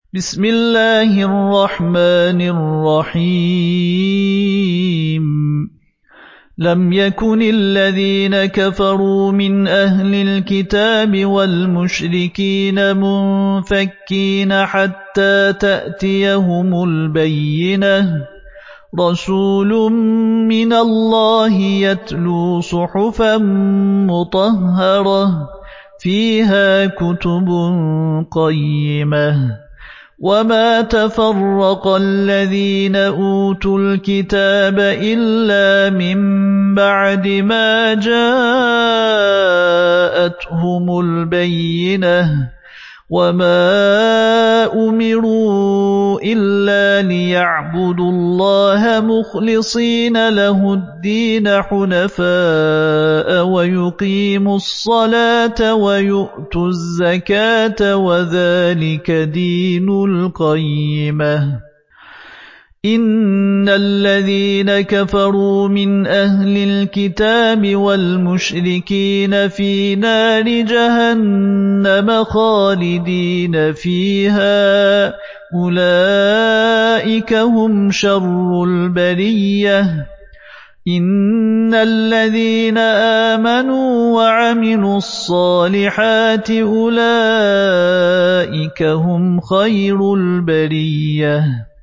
بسم الله الرحمن الرحيم لم يكن الذين كفروا من أهل الكتاب والمشركين منفكين حتى تأتيهم البينة رسول من الله يتلو صحفا مطهرة فيها كتب قيمة وما تفرق الذين أوتوا الكتاب إلا من بعد ما جاءتهم البينة وما أمروا إلا ليعبدوا الله مخلصين له الدين حنفاء ويقيموا الصلاة ويؤتوا الزكاة وذلك دين القيمة إن الذين كفروا من أهل الكتاب والمشركين في نار جهنم خالدين فيها أولئك هم شر البرية إن الذين آمنوا وعملوا الصالحات أولئك هم خير البرية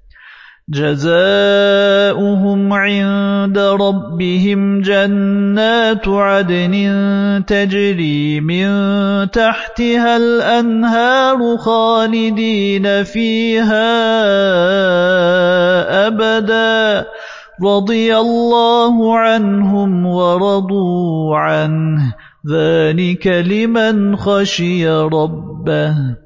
جزاؤهم عند ربهم جنات عدن تجري من تحتها الأنهار خالدين فيها أبدا رضي الله عنهم ورضوا عنه ذلك لمن خشي ربه